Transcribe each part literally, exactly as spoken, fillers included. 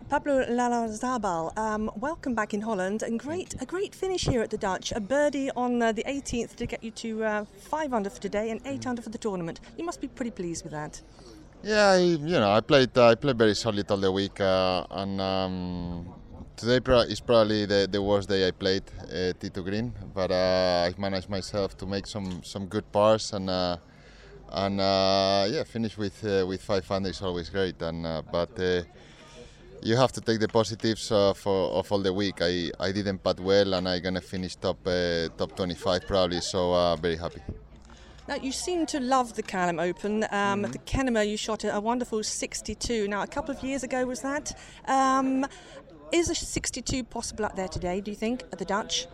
Pablo Larrazábal, um, welcome back in Holland, and great a great finish here at the Dutch. A birdie on uh, the eighteenth to get you to uh, five under for today and eight under for the tournament. You must be pretty pleased with that. Yeah, I, you know, I played uh, I played very solid all the week, uh, and um, today pro- is probably the, the worst day I played uh, T two green. But uh, I managed myself to make some, some good pars, and uh, and uh, yeah, finish with uh, with five under is always great. And uh, but uh, you have to take the positives uh, for of all the week. I, I didn't putt well, and I'm gonna finish top uh, top twenty-five probably. So uh, very happy. Now, you seem to love the Callum Open. Um, mm-hmm. At the Kennemer, you shot a, a wonderful sixty-two. Now, a couple of years ago was that. Um, is a sixty-two possible out there today, do you think, at the Dutch?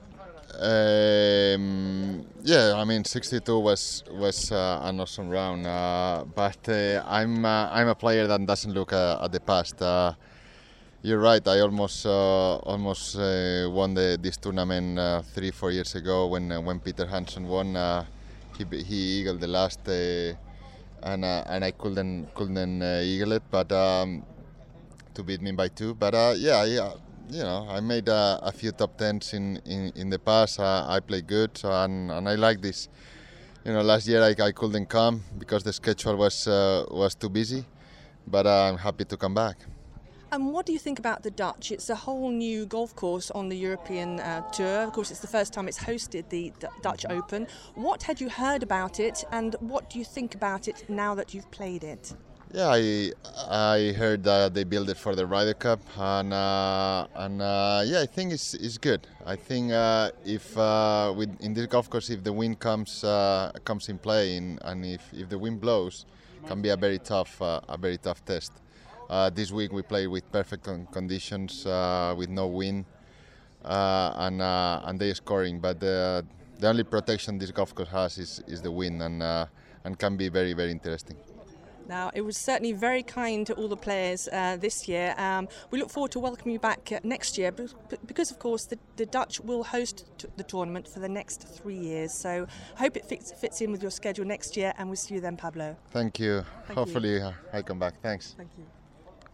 Um, yeah, I mean, sixty-two was was uh, an awesome round, uh, but uh, I'm uh, I'm a player that doesn't look uh, at the past. Uh, you're right. I almost uh, almost uh, won the, this tournament uh, three four years ago when uh, when Peter Hansen won. Uh, He, he eagled the last, uh, and uh, and I couldn't couldn't uh, eagle it, but um, to beat me by two. But uh, yeah, yeah, you know, I made uh, a few top tens in, in, in the past. Uh, I play good, so, and and I like this. You know, last year I, I couldn't come because the schedule was uh, was too busy, but uh, I'm happy to come back. And what do you think about the Dutch? It's a whole new golf course on the European uh, Tour. Of course, it's the first time it's hosted the D- Dutch Open. What had you heard about it, and what do you think about it now that you've played it? Yeah, I I heard that they built it for the Ryder Cup, and uh, and uh, yeah, I think it's it's good. I think uh, if uh, with in this golf course, if the wind comes uh, comes in play, in, and if, if the wind blows, it can be a very tough uh, a very tough test. Uh, this week we played with perfect con- conditions, uh, with no wind, uh, and uh, and they scoring. But the the only protection this golf course has is, is the wind, and uh, and can be very very interesting. Now, it was certainly very kind to all the players uh, this year. Um, we look forward to welcoming you back uh, next year because, of course, the, the Dutch will host t- the tournament for the next three years. So I hope it fits, fits in with your schedule next year, and we'll see you then, Pablo. Thank you. Thank Hopefully you. I come back. Thanks. Thank you.